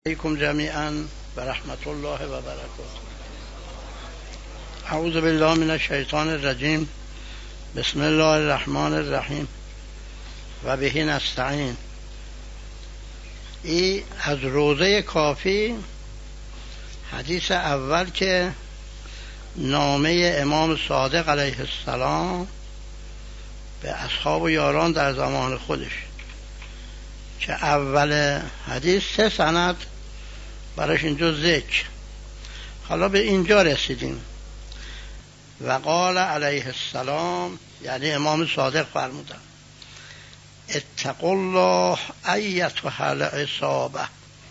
علیکم جمیعا و رحمت الله و برکاته. اعوذ بالله من الشیطان الرجیم. بسم الله الرحمن الرحیم و به نستعین. این از روضه کافی حدیث اول که نامه امام صادق علیه السلام به اصحاب و یاران در زمان خودش، که اول حدیث 3 سند براش اینجا ذکر. حالا به اینجا رسیدیم. و قال علیه السلام، یعنی امام صادق فرمودن: اتقوا الله ایتها العصابه،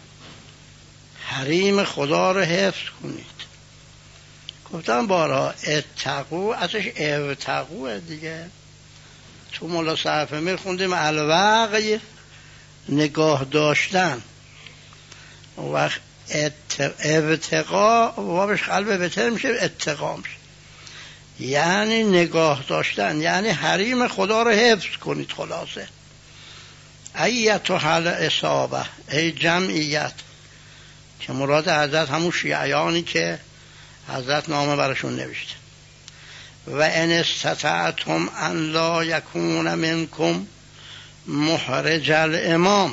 حریم خدا رو حفظ کنید. گفتم بارها اتقوا ازش ابتقوا دیگه. تو مولا صرفه میر خوندیم الوقی نگاه داشتن، وقت ابتقا وابش قلب بهتر میشه، اتقا میشه، یعنی نگاه داشتن، یعنی حریم خدا رو حفظ کنید. خلاصه ایتها العصابه، ای جمعیت، که مراد حضرت همون شیعیانی که حضرت نامه براشون نوشته. و ان استطعتم ان لا یکون منکم محرج الامام.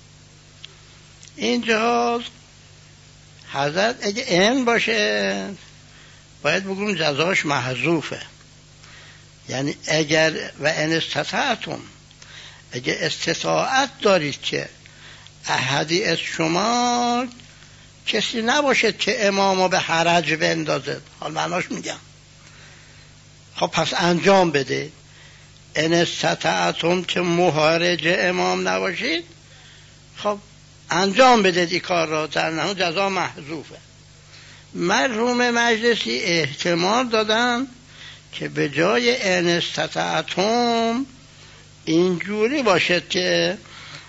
اینجا حضرت اگه این باشه باید بگم جزاش محذوفه، یعنی اگر و ان استطعتم، اگه استطاعت دارید که احدی از شما کسی نباشد که امامو به حرج بندازد، حال معناش میگم، خب پس انجام بده. ان استطعتم که محرج امام نباشید، خب انجام بدید این کار را، در جزا محذوفه. مرحوم مجلسی احتمال دادن که به جای ان استطعتم اینجوری باشد که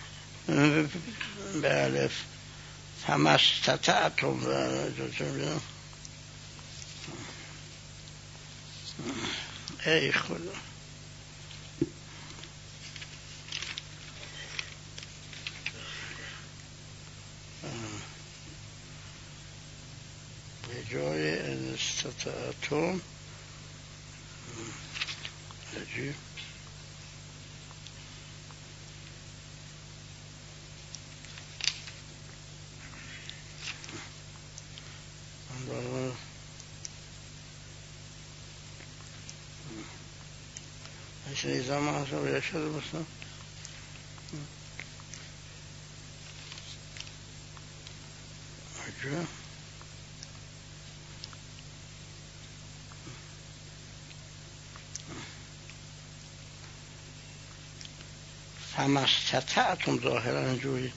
بله فما استطعتم، ای خدا، به جای ان استطعتم عجیب شنیدم ما اصلا باید شده بستم عجیب. فما استطعتم ظاهرا اینجوری.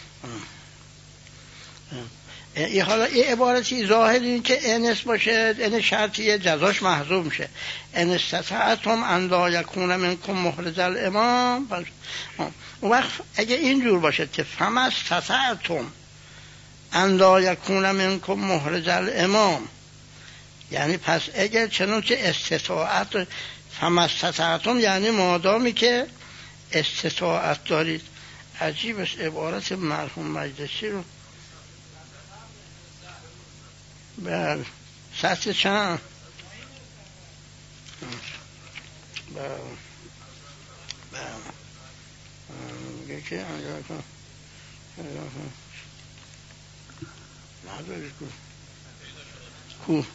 حالا این عبارتی ظاهر این که انس باشه، ان شرطیه، جزاش محذوف میشه. ان استطعتم ان لا یکون منکم محرج الامام. اون وقت اگه اینجور باشه که فما استطعتم ان لا یکون منکم محرج الامام، یعنی پس اگر چنانچه استطاعت، فما استطعتم یعنی مادامی که استطاعت دارید. عجیب است عبارت مرحوم مجلسی رو. بله سطح چند؟ بله میگه که انجام کن ندارید کو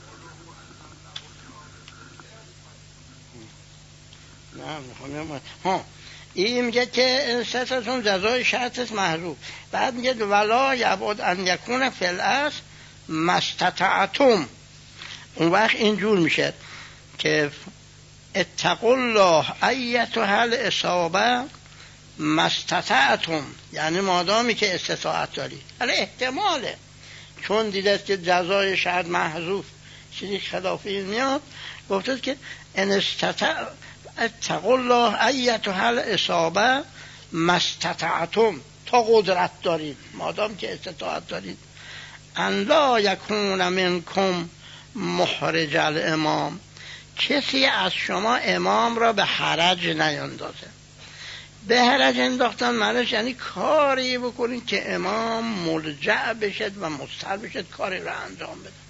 نه میخوام ها. این میگه که استطاعتون جزای شرطش محذوف. بعد میگه ولا یبعد ان یکون فی الاصل ما استطعتم. اون وقت اینجور میشه که اتقوا الله ایتها العصابه ما استطعتم، یعنی مادامی که استطاعت داری. حالا احتماله چون دیدست که جزای شرط محذوف چیزی خلافی میاد، گفته که ان استطاع اتقوا الله ایتها العصابه ما استطعتم، تا قدرت دارید، مادام که استطاعت دارید. ان لا یکون منکم محرج الامام، کسی از شما امام را به حرج نیندازه. به حرج انداختن معنیش یعنی کاری بکنید که امام ملجأ بشد و مضطر بشد کاری را انجام بده.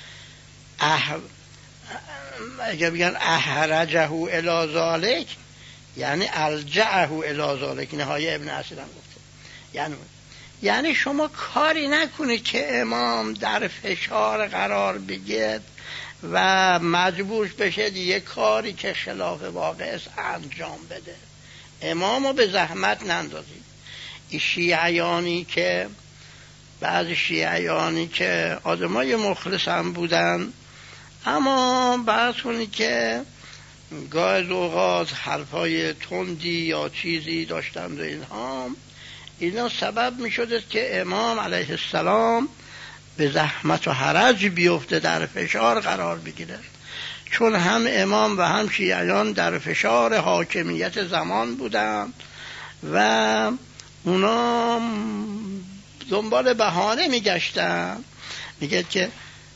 اگه بگن احرجه الی ذالک یعنی الجأه الی ذالک، نهایه ابن اسیر هم گفته. یعنی شما کاری نکنید که امام در فشار قرار بگیرد و مجبور بشه یه کاری که خلاف واقع است انجام بده. امامو به زحمت نندازید. این شیعیانی که بعض شیعیانی که آدمای مخلص هم بودن، اما بعض کنی که گاهی اوقات حرفای تندی یا چیزی داشتند و اینا سبب می شده که امام علیه السلام به زحمت و حرج بیفته، در فشار قرار بگیره. چون هم امام و هم شیعیان در فشار حاکمیت زمان بودن و اونا دنبال بهانه می گشتن. میگه که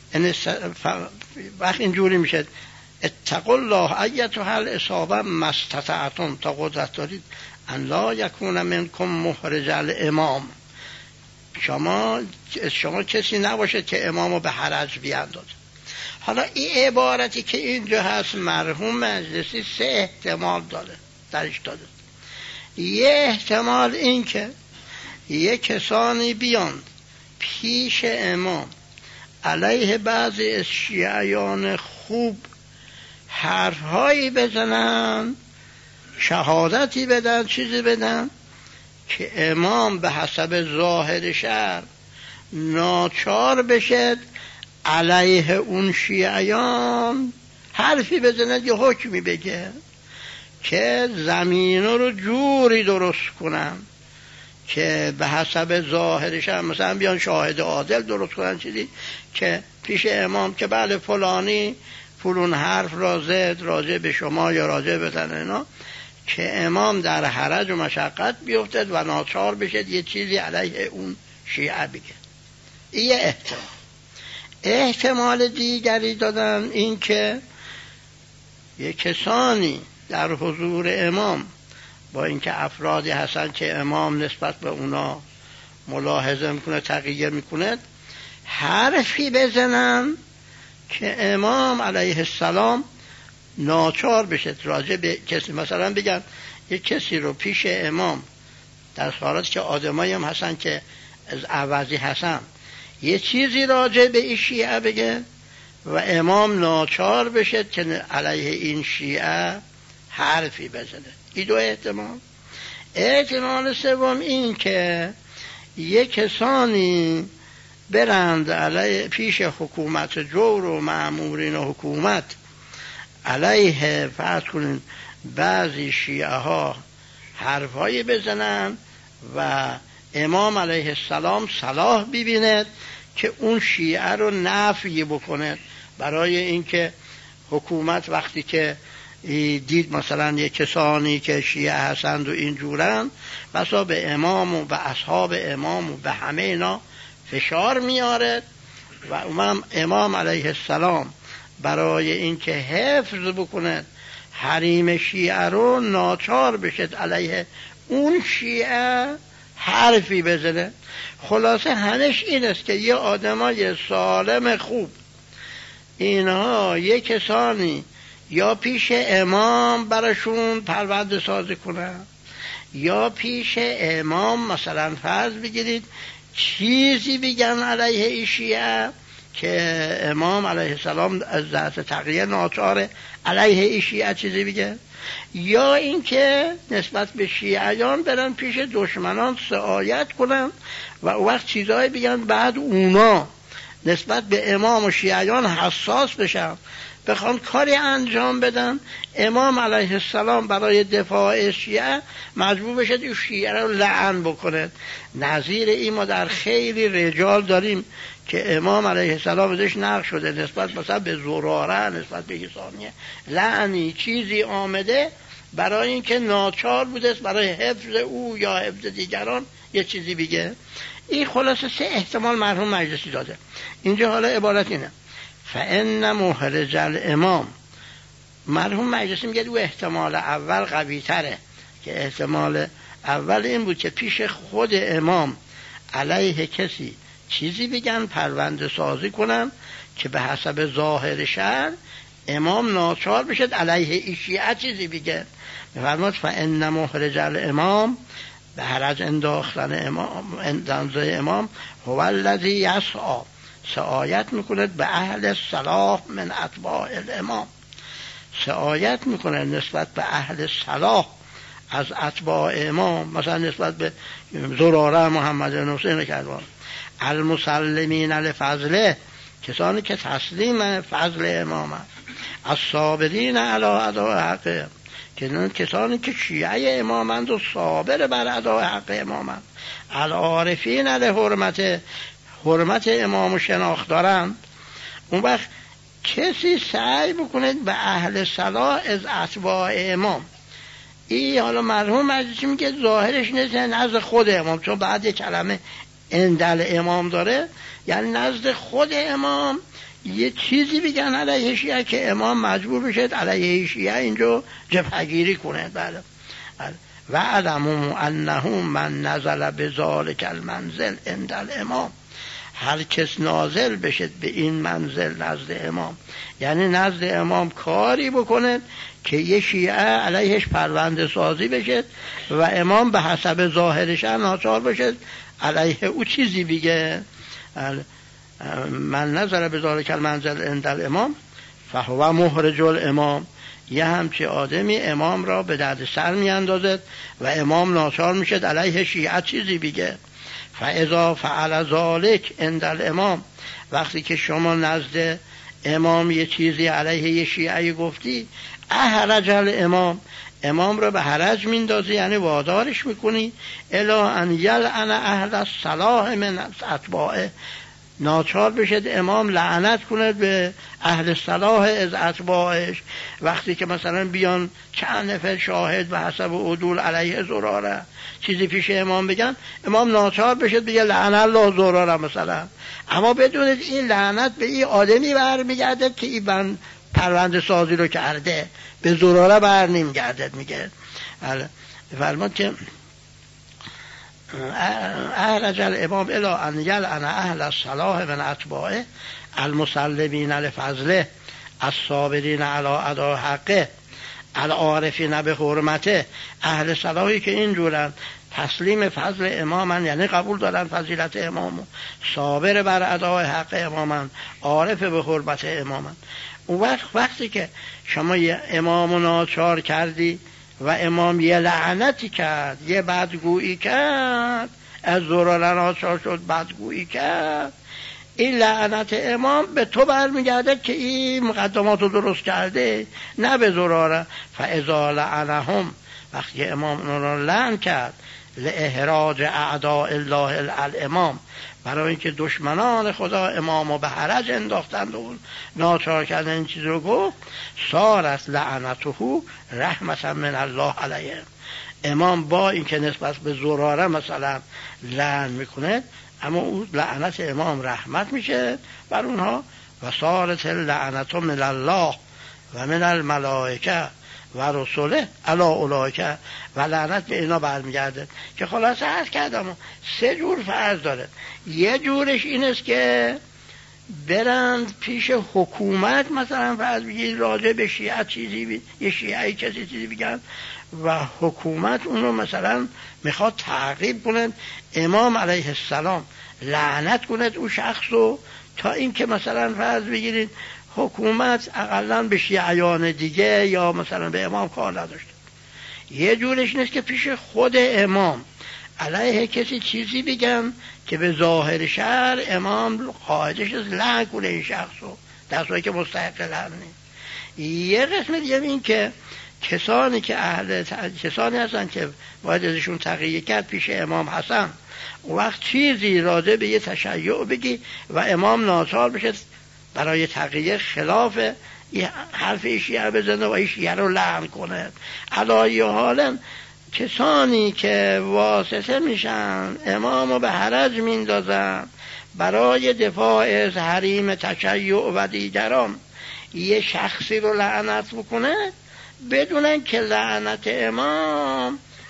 وقت اینجوری میشه اتقوا الله ایتها الاصابه ما استطعتم، تا قدرت دارید ان لا یکون منکم محرج الامام، شما کسی نباشه که امامو به حرج بیاندازه. حالا این عبارتی که اینجا هست مرحوم مجلسی 3 احتمال داره درش داده. یه احتمال این که یه کسانی بیان پیش امام علیه بعضی از شیعیان خوب حرفهایی بزنن، شهادتی بدن، چیزی بدن که امام به حسب ظاهر شرع ناچار بشد علیه اون شیعیان حرفی بزند یه حکمی بگه که زمین رو جوری درست کنن که به حسب ظاهرش هم مثلا بیان شاهد عادل درست کنن، چیزی که پیش امام که بله فلانی فلون حرف را زد راجع به شما یا راجع به اینا، که امام در حرج و مشقت بیفتد و ناچار بشد یه چیزی علیه اون شیعه بگه. این احتمال. احتمال دیگری دادن این که یه کسانی در حضور امام با اینکه افرادی هستن که امام نسبت به اونا ملاحظه میکنه، تغییر میکنه، حرفی بزنن که امام علیه السلام ناچار بشه راجع به کسی، مثلا بگن یک کسی رو پیش امام در حالت که آدمایی هم هستن که از عوضی هستن یه چیزی راجع به این شیعه بگه و امام ناچار بشه که علیه این شیعه حرفی بزنه. این 2 احتمال. احتمال سوم این که یک کسانی برند علیه پیش حکومت جور و مأمورین حکومت علیه فرض کنین بعضی شیعه ها حرفایی بزنن و امام علیه السلام صلاح ببیند که اون شیعه رو نفی بکنه، برای اینکه حکومت وقتی که دید مثلا یک کسانی که شیعه هستند و اینجورن بسا به امام و به اصحاب امام و به همه اینا فشار میاره و امام علیه السلام برای اینکه حفظ بکنه حریم شیعه رو ناچار بشد علیه اون شیعه حرفی بزنه. خلاصه همش این است که یه آدمای سالم خوب اینها یه کسانی یا پیش امام براشون پرونده سازی کنن یا پیش امام مثلا فرض بگیرید چیزی بگن علیه این شیعه که امام علیه السلام از ذات تقیه ناچاره علیه این شیعه چیزی بگه، یا اینکه نسبت به شیعیان برن پیش دشمنان سعایت کنن و وقت چیزایی بگن بعد اونا نسبت به امام و شیعیان حساس بشن، بخوان کاری انجام بدن، امام علیه السلام برای دفاع شیعه مجبور بشد این شیعه رو لعن بکنه. نظیر این ما در خیلی رجال داریم که امام علیه السلام ازش نقل شده نسبت مثلا به زراره، نسبت به حسانیه لعنی چیزی آمده برای اینکه ناچار بوده برای حفظ او یا حفظ دیگران یه چیزی بگه. این خلاصه 3 احتمال مرحوم مجلسی داده. اینجا حالا عبارت اینه فإن محرج الامام، مرحوم مجلسی میگه او احتمال اول قوی تره، که احتمال اول این بود که پیش خود امام علیه کسی چیزی بگن، پرونده سازی کنن که به حسب ظاهر شرع امام ناچار بشد علیه این شیعه چیزی بگه. می‌فرماد فإن محرج الامام، به حرج انداختن امام، اندازه امام، هو الذی یسعی، سعایت میکند به اهل صلاح من اتباع الامام، سعایت میکنه نسبت به اهل صلاح از اتباع امام، مثلا نسبت به زراره محمد بن حسین کربلا، المسلمین لفضله، کسانی که تسلیم فضل امام است، الصابرین علی اداء حقه، که کسانی که شیعه امامند و صابر بر اداء حق امامند، العارفین لحرمت، حرمت امام و شناخت دارند. اون وقت کسی سعی بکنه به اهل صلاح از اتباع امام، این حالا مرحوم مجلسی میگه ظاهرش نیست نزد خود امام، چون بعد یک کلمه اندل امام داره، یعنی نزد خود امام یه چیزی بگن علیه شیعه که امام مجبور بشه علیه شیعه اینجا جبهه‌گیری کنه. بله و علموا انه من نزل بذلک المنزل عند الامام، هر کس نازل بشد به این منزل نزد امام، یعنی نزد امام کاری بکنه که یه شیعه علیهش پرونده سازی بشه و امام به حسب ظاهرش ناچار بشه علیه او چیزی بگه. من نظر به ذلک المنزل عند الامام فهو محرج الامام، یه همچی آدمی امام را به درد سر می اندازد و امام ناچار میشد علیه شیعه چیزی بگه. فاذا فعل ذلک عند الامام، وقتی که شما نزد امام یه چیزی علیه یه شیعه گفتی، احرج الامام، امام را به حرج میندازی، یعنی وادارش میکنی الی ان یلعن اهل الصلاح من اتباعه، ناچار بشد امام لعنت کنه به اهل صلاح از اتباعش. وقتی که مثلا بیان چند نفر شاهد به حسب عدول علیه زراره چیزی پیش امام بگن، امام ناچار بشد بگه لعن الله زراره مثلا، اما بدونید این لعنت به این آدمی برمیگرده که این پرونده سازی رو کرده، به زراره بر نمیگرده. میگه فرمود که احرج الامام الی ان یلعن اهل الصلاح من اتباعه المسلمین لفضله الصابرین علی اداء حقه العارفین به حرمته، اهل صلاحی که اینجورن تسلیم فضل امامن، یعنی قبول دارن فضیلت امامو، صابر بر اداء حق امامن، عارف به حرمت امامن. اون وقتی که شما یه امامو ناچار کردی و امام یه لعنتی کرد، یه بدگویی کرد، از زراره ناچار شد بدگویی کرد، این لعنت امام به تو برمیگرده که این مقدمات رو درست کرده، نه به زراره. فاذا لعنهم، وقتی امام اون رو لعن کرد، لاحراج اعداء الله الامام، برای اینکه دشمنان خدا امامو به حرج انداختند و ناچار کردن این چیز رو گفت، صارت لعنته رحمتا من الله علیه، امام با اینکه نسبت به زراره مثلا لعن میکنه، اما اون لعنت امام رحمت میشه بر اونها. و صارت لعنت من الله و من الملائکه و رسوله علی اولئک، و لعنت به اینا برمیگرده. که خلاصه عرض کردم 3 جور فرض داره. یه جورش این است که برند پیش حکومت، مثلا فرض بگید راجع به شیعه چیزی یه شیعه کسی چیزی بگن و حکومت اونو مثلا میخواد تعقیب کنه، امام علیه السلام لعنت کنه او شخصو، تا این که مثلا فرض بگیرید حکومت اقلا به شیعیان دیگه یا مثلا به امام کار نداشته. یه جورش نیست که پیش خود امام علیه کسی چیزی بگم که به ظاهر شرع امام قاعدش از لعن کنه این شخصو، در صورتی که مستحق لعن نیست. یه قسم دیگه این که کسانی هستن که باید ازشون تقیه کرد پیش امام حسن، وقت چیزی راجع به یه تشیع بگی و امام ناچار بشه برای تقیه خلاف حرف شیعه بزنه و شیعه رو لعن کنه. علایه حالا کسانی که واسطه میشن امامو به حرج میندازن برای دفاع از حریم تشیع و دیگران، یه شخصی رو لعنت بکنه، بدونن که لعنت امام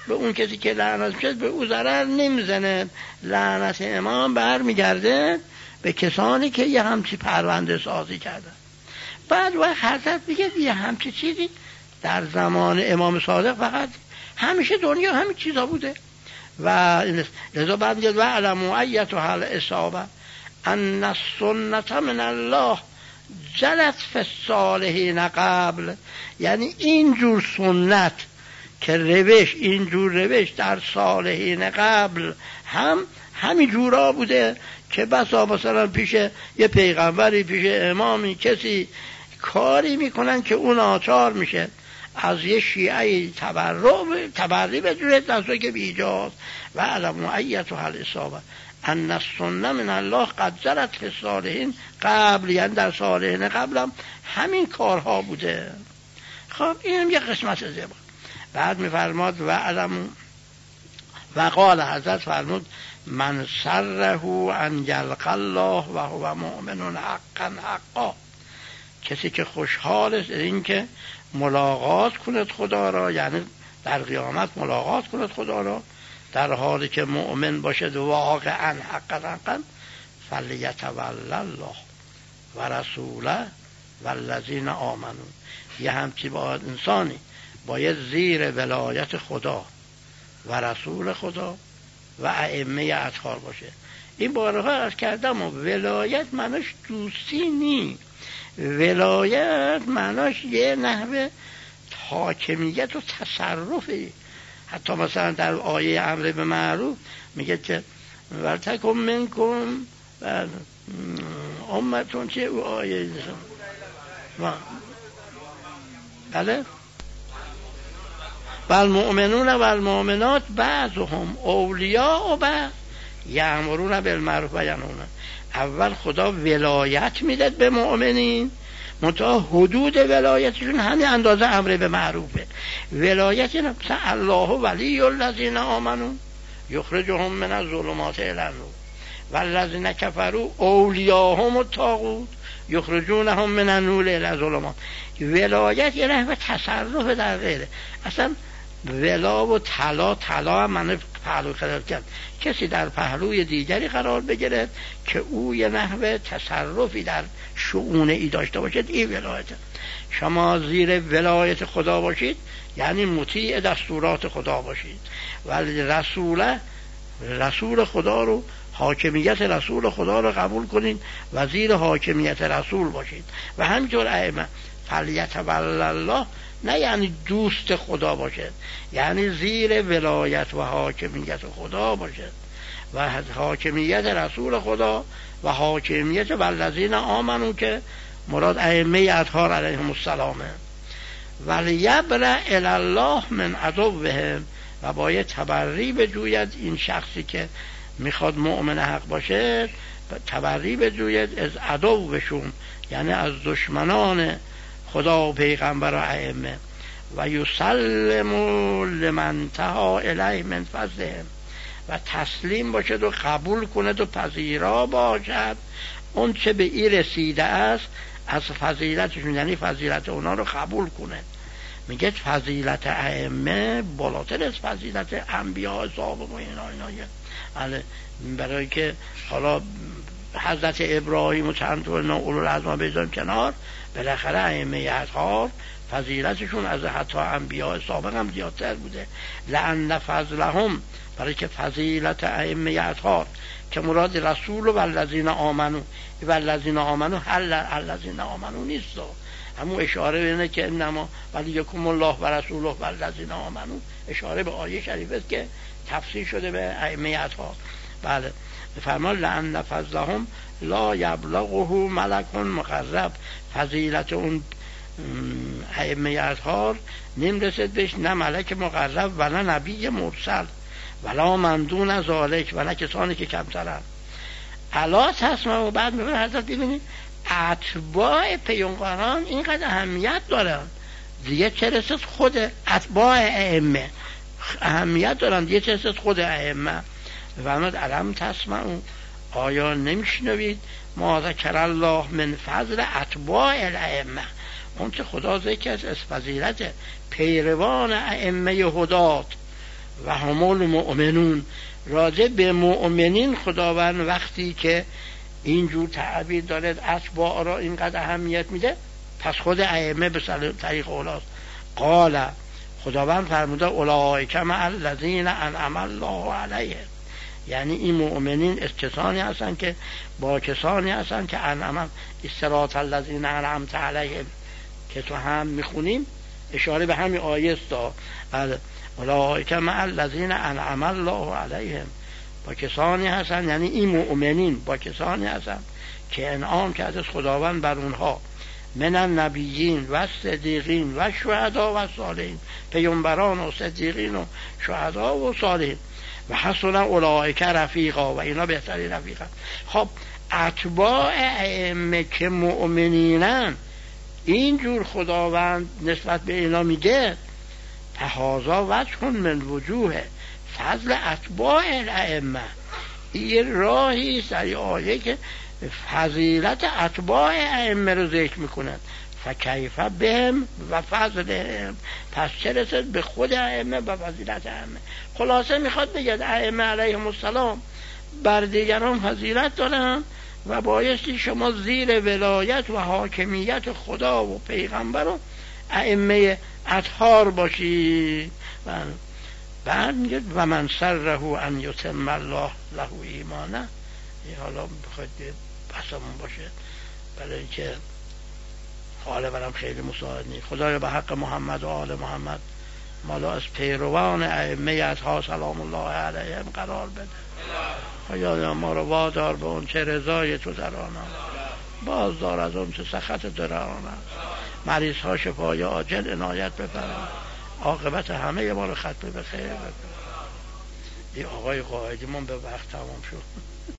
به اون کسی که لعنت میشه به او ضرر نمیزنه. لعنت امام برمیگرده به کسانی که یه همچی پرونده سازی کردن. بعد وقت حضرت میگه یه همچی چیزی در زمان امام صادق فقط همیشه دنیا همین چیزا بوده. و لذا بعد میگه و علموا ایتها الاصابه ان السنت من الله جلت فی الصالحین قبل. یعنی اینجور سنت که روش، اینجور روش در صالحین قبل هم همین جورا بوده که بسا مثلا پیش یه پیغمبری، پیش امامی، کسی کاری میکنن که اون آچار میشه، از یه شیعه تبرری به جوره دسته که بیجاز. و علموا ایتها الاصابه ان السنه من الله قد جرت فی الصالحین قبل. یعنی در صالحین قبل هم همین کارها بوده. خب این هم یه قسمت زبان. بعد میفرماد و علموا، و قال حضرت فرمود من سره ان یلقی الله و هو مؤمن حقا حقا. کسی که خوشحال است این که ملاقات کند خدا را، یعنی در قیامت ملاقات کند خدا را در حالی که مؤمن باشد واقعا حقا حقا، فلیتولی الله و رسوله و الذین آمنون. یه همچی باید انسانی باید زیر ولایت خدا و رسول خدا و ائمه اطهار باشه. این بارها عرض کردم ولایت معناش دوستی نی، ولایت معناش یه نحوه حاکمیت و تصرفی. حتی مثلا در آیه امر به معروف میگه که ولتکن منکم امتون، چه او آیه بله والمؤمنون والمؤمنات بعضهم اولیاء و بعض یأمرون بالمعروف و ینهون. اول خدا ولایت میداد به مؤمنین، منتها حدود ولایتشون همین اندازه امر به معروفه. ولایت مثلا الله ولی الذین آمنوا یخرجهم من الظلمات الی النور والذین کفروا اولیاءهم الطاغوت یخرجونهم من النور الی الظلمات. ولایت یه نحوه تصرف در غیره. اصلا ولا و طلا هم معنی پهلو قرار کرد، کسی در پهلوی دیگری قرار بگیره که او یه نحوه تصرفی در شؤون ای داشته باشد، این ولایته. شما زیر ولایت خدا باشید یعنی مطیع دستورات خدا باشید، ولی رسول خدا رو، حاکمیت رسول خدا رو قبول کنید و زیر حاکمیت رسول باشید. و همینطور ائمه فلیتولی الله نه یعنی دوست خدا باشد، یعنی زیر ولایت و حاکمیت خدا باشد و حاکمیت رسول خدا و حاکمیت والذین آمنو که مراد ائمه اطهار علیهم السلامه. ولیبرأ الی الله من عدوهم، و باید تبری بجوید این شخصی که میخواد مؤمن حق باشه، تبری بجوید از عدوشون، یعنی از دشمنان خدا و پیغمبر و ائمه. و یسلم لمن تها الیه من فضلهم، و تسلیم باشد و قبول کند و پذیرا باشد اون چه به این رسیده است از فضیلتشون، یعنی فضیلت اونا رو قبول کنه. میگه فضیلت ائمه بالاتر از فضیلت انبیاء سابق و اینا. برای که حالا حضرت ابراهیم و چند تا اولوالعزم بذاریم کنار، بالاخره ائمه اطهار فضیلتشون از حتی انبیاء سابق هم زیادتر بوده. لأن فضلهم، برای که فضیلت ائمه اطهار که مراد رسول و الذین آمنو، و الذین آمنو الذین آمنو نیست، همون اشاره به اینه که انما ولیکم الله و رسوله و الذین آمنو، اشاره به آیه شریفه است که تفسیر شده به ائمه اطهار. بله، فرمان لأن فضلهم لا یبلغه ملک مقرب، فضیلت اون ائمه اطهار نمیرسد بهش نه ملک مقرب و نه نبی مرسل ولا مندون از ذالک و نه کسانی که کمترن. الا تسمع. و بعد میبینید حضرت ببینید اتباع پیامبران اینقدر اهمیت دارن دیگه چه رسد خود اتباع ائمه اهمیت دارن دیگه چه رسد خود ائمه. فرمود الم تسمعوا، آیا نمیشنوید ما ذکر الله من فضل اتباع الائمه، اون که خدا ذکر از فضیلت پیروان ائمه هدات و هم المؤمنون. راجع به مؤمنین خداوند وقتی که اینجور تعبیر داره اتباع را اینقدر اهمیت میده، پس خود ائمه به طریق اولاست. قال خداوند فرموده اولئک مع الذین انعم الله علیهم، یعنی این مؤمنین کسانی هستن که با کسانی هستن که انعم صراط الذین انعمت علیهم که تو هم میخونیم اشاره به همین آیه است. اولئک مع الذین انعم الله علیهم، با کسانی هستن، یعنی این مؤمنین با کسانی هستن که انعام کرده خداوند بر اونها، من النبیین و صدیقین و شهدا و صالحین، پیامبران و صدیقین و شهدا و صالحین، و حسن اولئک رفیقا، و اینا بهترین رفیقا. خب اتباع ائمه که مؤمنینن اینجور خداوند نسبت به اینا میگه هذا وجه من وجوه فضل اتباع الائمه. این راهی است در آیه که فضیلت اتباع ائمه رو ذکر میکنند. فکیف بهم و فضلهم، پس چه رسد به خود ائمه و فضیلت ائمه. خلاصه میخواد بگه ائمه علیهم السلام بر دیگران فضیلت دارن و بایستی شما زیر ولایت و حاکمیت خدا و پیغمبر و ائمه اطهار باشی. بعد میگه و من سره ان یتم الله له ایمانه. حالا بخواید بحثمون باشه برای اینکه حال برم خیلی مساعد نیست. خدایا به حق محمد و آل محمد مالا از پیروان ائمه اطهار سلام الله علیهم قرار بده. خدایا ما رو وادار به اون چه رضای تو در آنها، بازدار از اون چه سخط در آنها. مریض ها شفای عاجل عنایت بفرما، عاقبت همه ما رو ختم به خیر بکن. این آقای قائدیمون به وقت تمام شد.